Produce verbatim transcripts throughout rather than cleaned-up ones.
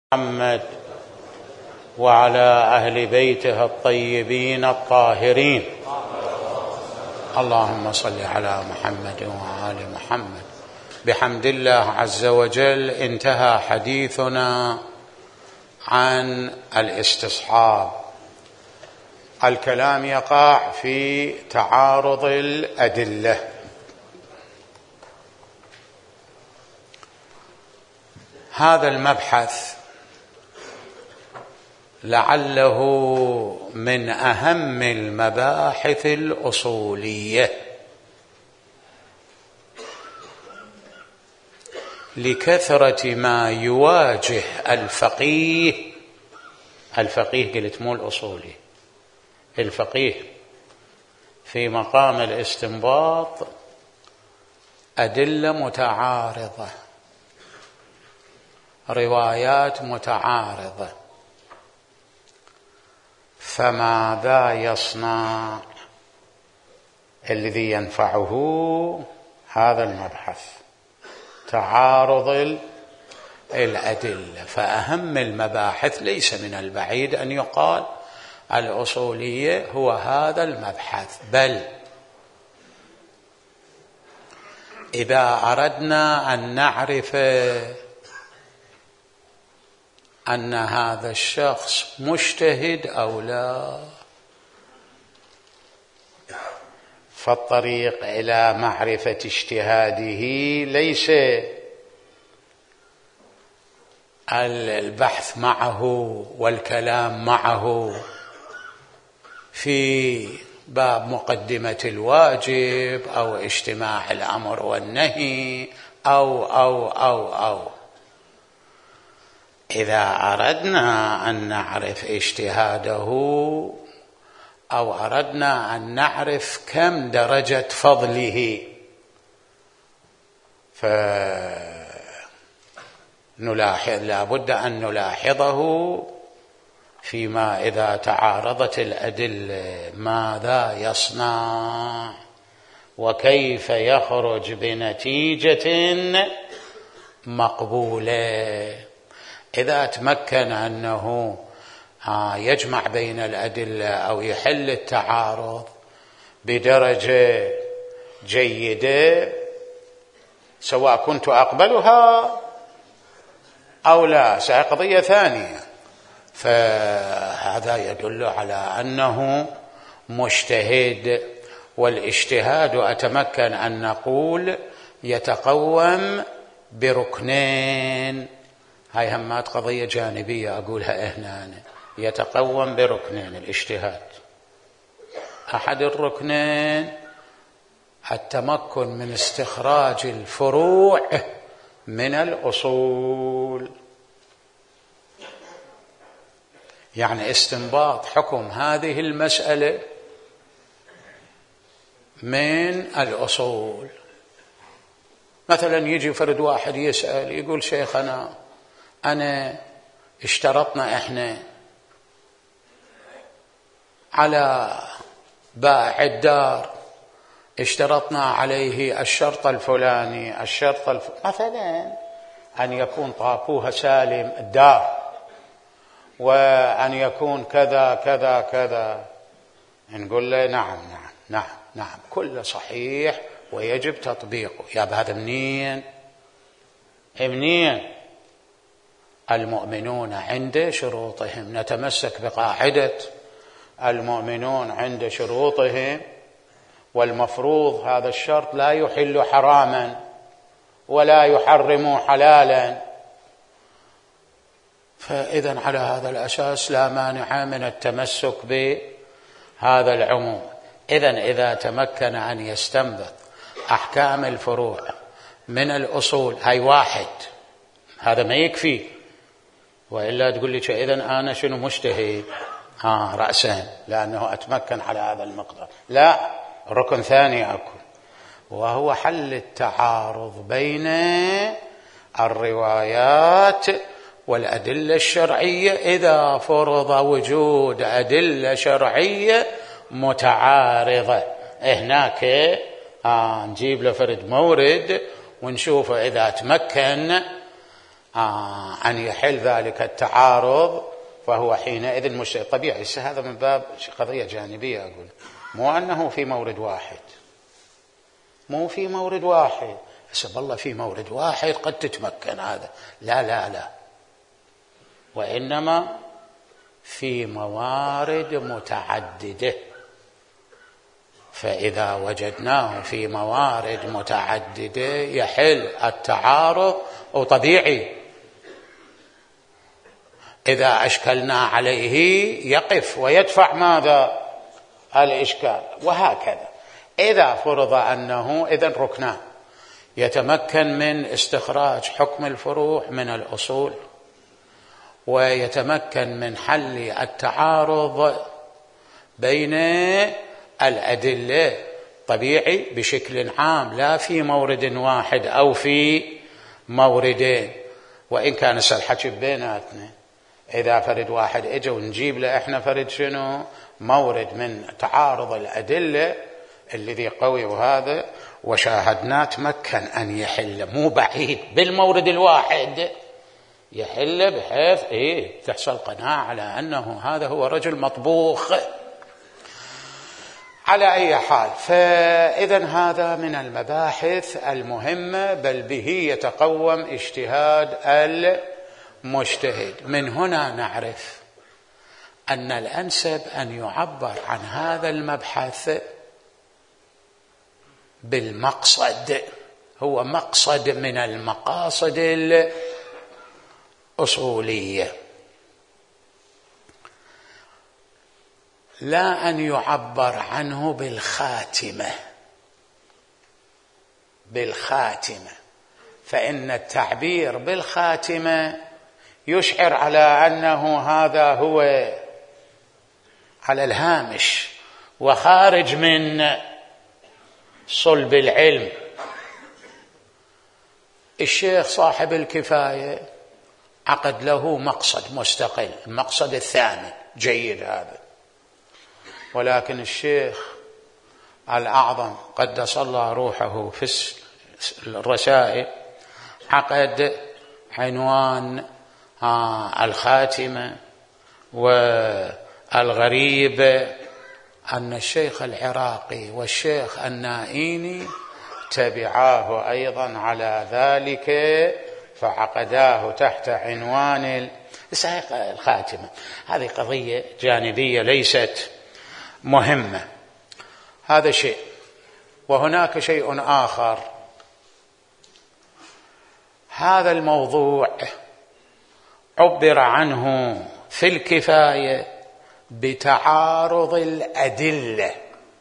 محمد وعلى أهل بيته الطيبين الطاهرين. اللهم صل على محمد وآل محمد. بحمد الله عز وجل انتهى حديثنا عن الاستصحاب. الكلام يقع في تعارض الأدلة. هذا المبحث لعله من أهم المباحث الأصولية، لكثرة ما يواجه الفقيه الفقيه قلت مو الأصولي، الفقيه في مقام الاستنباط أدلة متعارضة، روايات متعارضة، فماذا يصنع؟ الذي ينفعه هذا المبحث تعارض الأدلة. فأهم المباحث ليس من البعيد أن يقال الأصولية هو هذا المبحث، بل إذا أردنا أن نعرف أن هذا الشخص مجتهد أو لا، فالطريق إلى معرفة اجتهاده ليس البحث معه والكلام معه في باب مقدمة الواجب أو اجتماع الأمر والنهي أو أو أو أو إذا أردنا أن نعرف اجتهاده أو أردنا أن نعرف كم درجة فضله، فنلاحظ لابد أن نلاحظه فيما إذا تعارضت الأدلة ماذا يصنع وكيف يخرج بنتيجة مقبولة. إذا تمكن أنه يجمع بين الأدلة أو يحل التعارض بدرجة جيدة، سواء كنت أقبلها أو لا سقضية ثانية، فهذا يدل على أنه مجتهد. والاجتهاد أتمكن أن نقول يتقوم بركنين، هاي همات قضية جانبية أقولها هنا أنا. يتقوم بركنين الاجتهاد، أحد الركنين التمكن من استخراج الفروع من الأصول، يعني استنباط حكم هذه المسألة من الأصول. مثلا يجي فرد واحد يسأل يقول شيخنا أنا اشترطنا إحنا على بائع الدار، اشترطنا عليه الشرط الفلاني الشرط الف... مثلا أن يكون طاقوها سالم الدار، وأن يكون كذا كذا كذا، نقول له نعم نعم نعم نعم كله صحيح ويجب تطبيقه. يا بهذا منين منين المؤمنون عند شروطهم، نتمسك بقاعدة المؤمنون عند شروطهم، والمفروض هذا الشرط لا يحل حراما ولا يحرم حلالا، فإذا على هذا الأساس لا مانع من التمسك بهذا العموم. إذن إذا تمكن أن يستنبط أحكام الفروع من الأصول، هاي واحد، هذا ما يكفي، وإلا تقول لي إذن أنا شنو مجتهد آه رأسا لأنه أتمكن على هذا المقدار. لا، ركن ثاني أكو، وهو حل التعارض بين الروايات والأدلة الشرعية. إذا فرض وجود أدلة شرعية متعارضة، هناك آه نجيب له فرد مورد ونشوف إذا تمكن آه أن يحل ذلك التعارض فهو حينئذ مجتهد طبيعي. هذا من باب قضية جانبية، أقول مو أنه في مورد واحد، مو في مورد واحد حسب الله في مورد واحد قد تتمكن هذا، لا لا لا، وإنما في موارد متعددة. فإذا وجدناه في موارد متعددة يحل التعارض وطبيعي، إذا أشكلنا عليه يقف ويدفع ماذا؟ الإشكال. وهكذا إذا فرض أنه إذن ركنان، يتمكن من استخراج حكم الفروع من الأصول، ويتمكن من حل التعارض بين الأدلة طبيعي بشكل عام، لا في مورد واحد أو في موردين، وإن كان الحكي بيناتنا. إذا فرد واحد إجا ونجيب له إحنا فرد شنو مورد من تعارض الأدلة الذي قوي وهذا وشاهدناه تمكن أن يحل، مو بعيد بالمورد الواحد يحل، بحيث إيه تحصل قناعة على أنه هذا هو رجل مطبوخ. على أي حال، فإذا هذا من المباحث المهمة، بل به يتقوم اجتهاد المجتهد. من هنا نعرف أن الأنسب أن يعبر عن هذا المبحث بالمقصد، هو مقصد من المقاصد الأصولية، لا أن يعبر عنه بالخاتمة. بالخاتمة، فإن التعبير بالخاتمة يشعر على أنه هذا هو على الهامش وخارج من صلب العلم. الشيخ صاحب الكفاية عقد له مقصد مستقل، المقصد الثامن، جيد هذا، ولكن الشيخ الأعظم قدس الله روحه في الرسائل عقد عنوان الخاتمة. والغريب أن الشيخ العراقي والشيخ النائيني تبعاه أيضا على ذلك، فعقداه تحت عنوان الخاتمة. هذه قضية جانبية ليست مهمة، هذا شيء. وهناك شيء آخر، هذا الموضوع عبر عنه في الكفاية بتعارض الأدلة،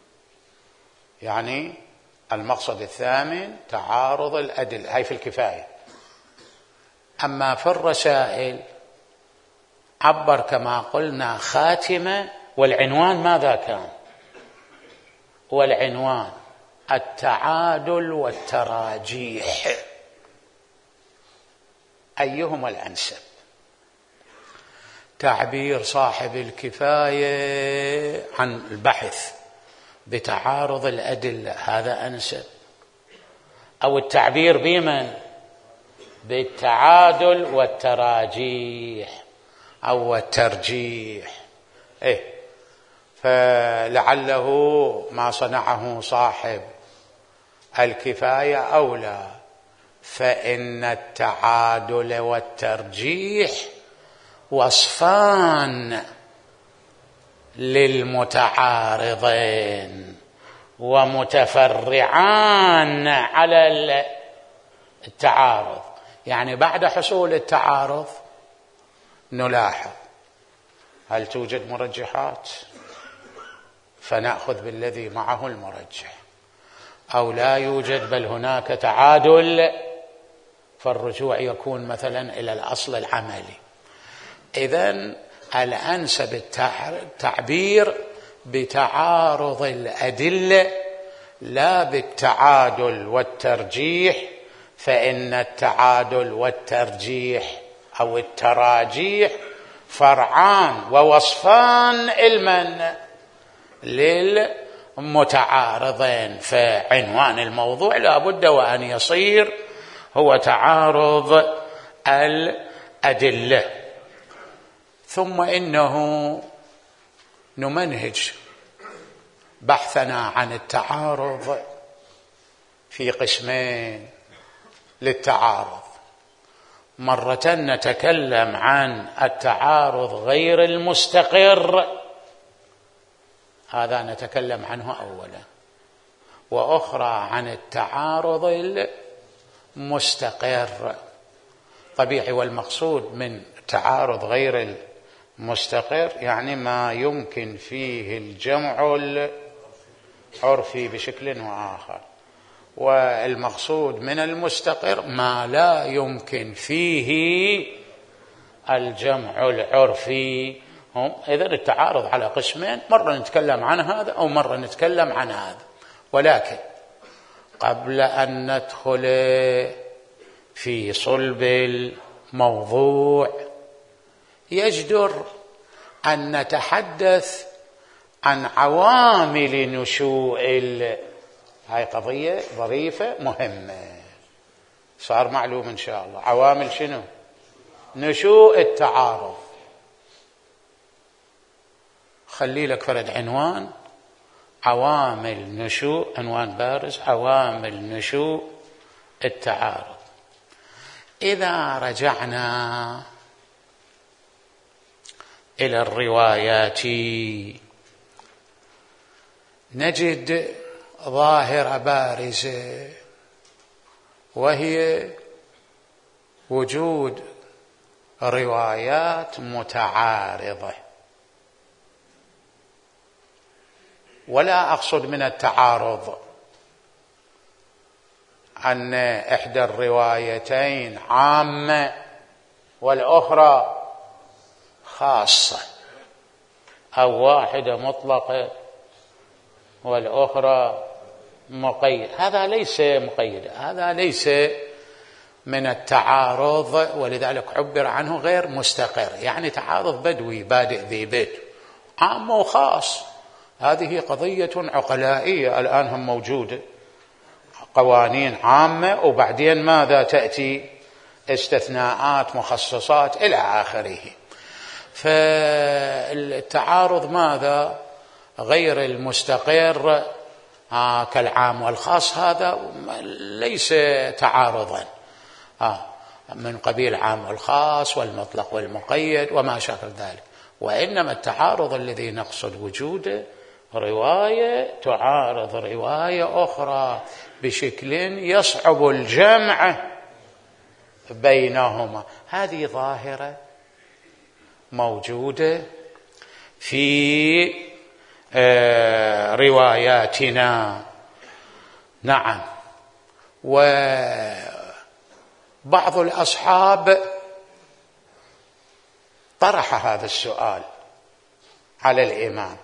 يعني المقصد الثامن تعارض الأدلة، هاي في الكفاية. أما في الرسائل عبر كما قلنا خاتمة، والعنوان ماذا كان؟ والعنوان التعادل والتراجيح، أيهما الأنسب؟ تعبير صاحب الكفاية عن البحث بتعارض الأدلة هذا أنسب، أو التعبير بمن؟ بالتعادل والتراجيح أو الترجيح. إيه، فلعله ما صنعه صاحب الكفاية أولى، فإن التعادل والترجيح وصفان للمتعارضين ومتفرعان على التعارض. يعني بعد حصول التعارض نلاحظ هل توجد مرجحات فنأخذ بالذي معه المرجح، أو لا يوجد بل هناك تعادل فالرجوع يكون مثلا إلى الأصل العملي. إذن الأنسب التعبير بتعارض الأدلة لا بالتعادل والترجيح، فإن التعادل والترجيح أو التراجيح فرعان ووصفان علما للمتعارضين. فعنوان الموضوع لا بد وأن يصير هو تعارض الأدلة. ثم إنه نمنهج بحثنا عن التعارض في قسمين للتعارض. مرة نتكلم عن التعارض غير المستقر، هذا نتكلم عنه أولا، وأخرى عن التعارض المستقر. طبيعي، والمقصود من التعارض غير المستقر يعني ما يمكن فيه الجمع العرفي بشكل وآخر، والمقصود من المستقر ما لا يمكن فيه الجمع العرفي. إذن التعارض على قسمين، مرة نتكلم عن هذا أو مرة نتكلم عن هذا. ولكن قبل أن ندخل في صلب الموضوع يجدر أن نتحدث عن عوامل نشوء ال... هاي قضية ظريفة مهمة، صار معلوم إن شاء الله. عوامل شنو؟ نشوء التعارض. خلي لك فرد عنوان: عوامل نشوء، عنوان بارز، عوامل نشوء التعارض. إذا رجعنا إلى الروايات نجد ظاهرة بارزة، وهي وجود روايات متعارضة. ولا أقصد من التعارض أن إحدى الروايتين عامة والأخرى خاصة، أو واحدة مطلقة والأخرى مقيد. هذا ليس مقيد، هذا ليس من التعارض، ولذلك عبر عنه غير مستقر، يعني تعارض بدوي بادئ ذي بدء، عام وخاص. هذه قضية عقلائية الآن هم موجودة، قوانين عامة وبعدين ماذا تأتي؟ استثناءات، مخصصات إلى آخره. فالتعارض ماذا؟ غير المستقر آه كالعام والخاص، هذا ليس تعارضا آه من قبيل عام والخاص والمطلق والمقيد وما شابه ذلك. وإنما التعارض الذي نقصد وجوده رواية تعارض رواية أخرى بشكل يصعب الجمع بينهما. هذه ظاهرة موجودة في آه رواياتنا. نعم. وبعض الأصحاب طرح هذا السؤال على الإمام،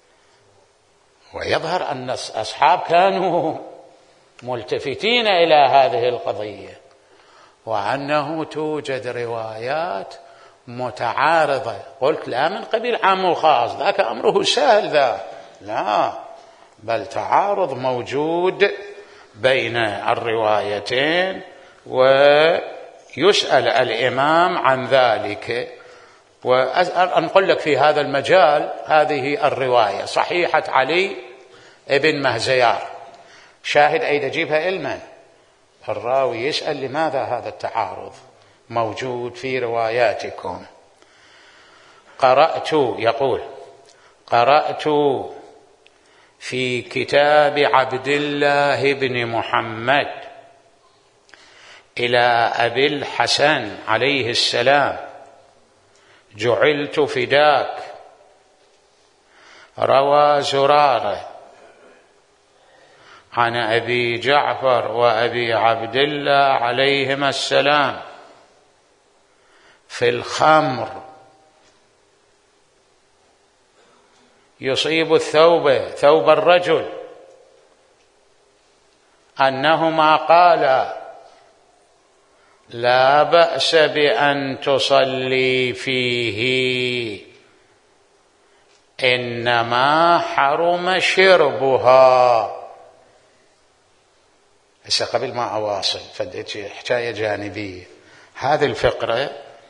ويظهر أن الأصحاب كانوا ملتفتين إلى هذه القضية، وأنه توجد روايات متعارضة. قلت لا من قبيل عام وخاص، ذاك أمره سهل ذا، لا، بل تعارض موجود بين الروايتين، ويسأل الإمام عن ذلك. وأنقل لك في هذا المجال هذه الرواية صحيحة علي ابن مهزيار، شاهد أيضا جيبها علما. الراوي يسأل لماذا هذا التعارض موجود في رواياتكم؟ قرأت، يقول قرأت في كتاب عبد الله بن محمد إلى أبي الحسن عليه السلام: جعلت فداك، روى زرارة عن أبي جعفر وأبي عبد الله عليهما السلام في الخمر يصيب الثوب ثوب الرجل أنهما قالا: لا بأس بأن تصلي فيه، إنما حرم شربها. هسه قبل ما أواصل فديت حكاية جانبية، هذه الفقرة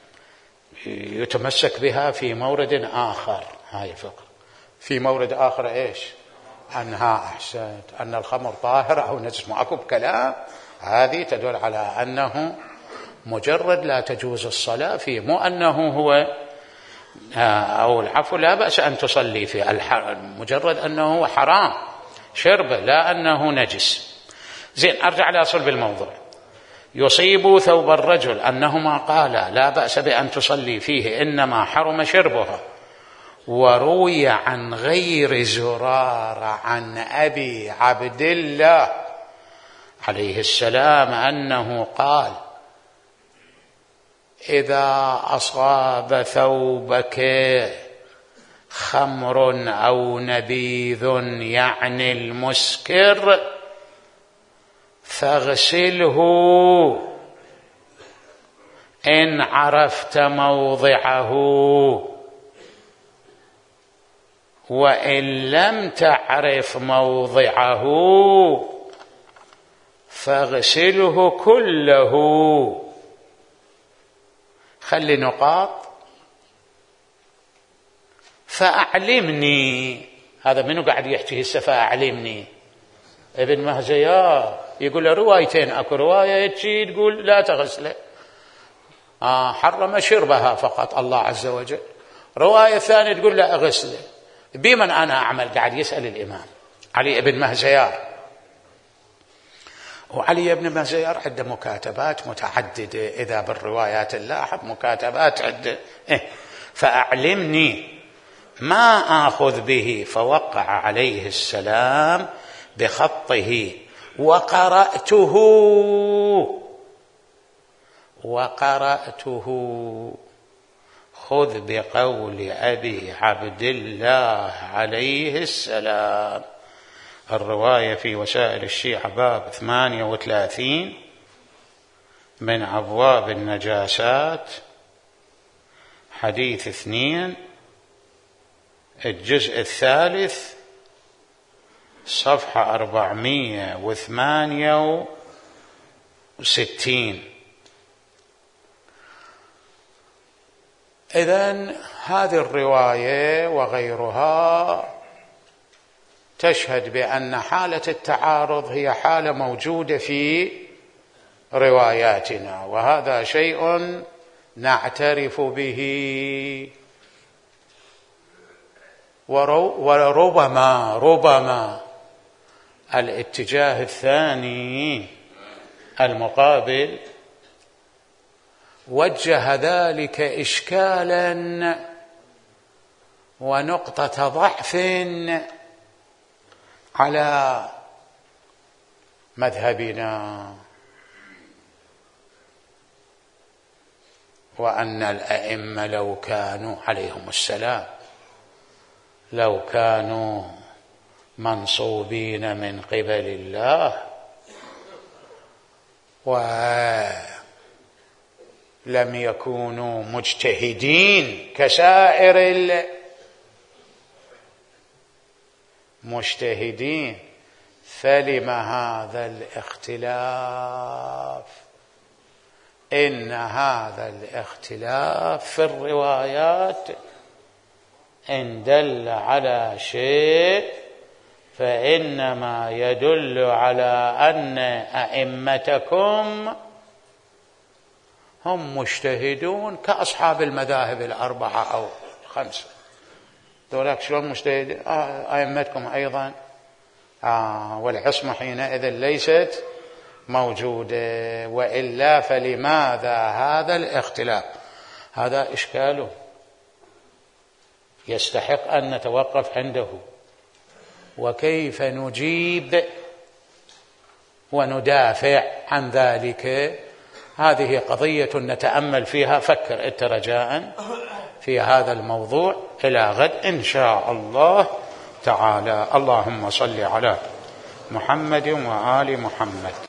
يتمسك بها في مورد آخر. هاي الفقرة في مورد آخر إيش؟ أنها أحسنت أن الخمر طاهر أو نجس، ماكو بكلام. هذه تدل على أنه مجرد لا تجوز الصلاة فيه، مو أنه هو أو العفو لا بأس أن تصلي فيه، مجرد أنه هو حرام شربه لا أنه نجس. زين، أرجع لأصل بالموضوع. يصيب ثوب الرجل أنهما قالا لا بأس بأن تصلي فيه إنما حرم شربها، وروي عن غير زرار عن أبي عبد الله عليه السلام أنه قال: إذا أصاب ثوبك خمر أو نبيذ يعني المسكر فاغسله إن عرفت موضعه، وإن لم تعرف موضعه فاغسله كله. خلي نقاط. فأعلمني، هذا منو قاعد يحكي هسه؟ فأعلمني ابن مهزيار يقول له روايتين، اكو روايه تجي تقول لا تغسله، آه حرم شربها فقط الله عز وجل، روايه ثانيه تقول لا اغسله. بمن انا اعمل؟ قاعد يسال الامام علي بن مهزيار. وعلي بن مهزيار عنده مكاتبات متعدده، اذا بالروايات اللاحظ مكاتبات عده. إيه؟ فأعلمني ما آخذ به، فوقع عليه السلام بخطه وقرأته وقرأته خذ بقول أبي عبد الله عليه السلام. الرواية في وسائل الشيعة باب ثمانية وثلاثين من أبواب النجاسات، حديث اثنين، الجزء الثالث، صفحة أربعمائة وثمانية وستين. إذن هذه الرواية وغيرها تشهد بأن حالة التعارض هي حالة موجودة في رواياتنا، وهذا شيء نعترف به. وربما ربما الاتجاه الثاني المقابل وجه ذلك إشكالا ونقطة ضعف على مذهبنا، وأن الأئمة لو كانوا عليهم السلام لو كانوا منصوبين من قبل الله ولم يكونوا مجتهدين كسائر المجتهدين، فلم هذا الاختلاف؟ إن هذا الاختلاف في الروايات إن دل على شيء فإنما يدل على أن أئمتكم هم مجتهدون كأصحاب المذاهب الأربعة أو الخمسة. ذولاك شلون مجتهدين؟ آه أئمتكم أيضا. آه والعصمة حينئذ ليست موجودة، وإلا فلماذا هذا الاختلاف؟ هذا إشكاله يستحق أن نتوقف عنده. وكيف نجيب وندافع عن ذلك؟ هذه قضية نتأمل فيها. فكر أنت رجاء في هذا الموضوع إلى غد إن شاء الله تعالى. اللهم صل على محمد وآل محمد.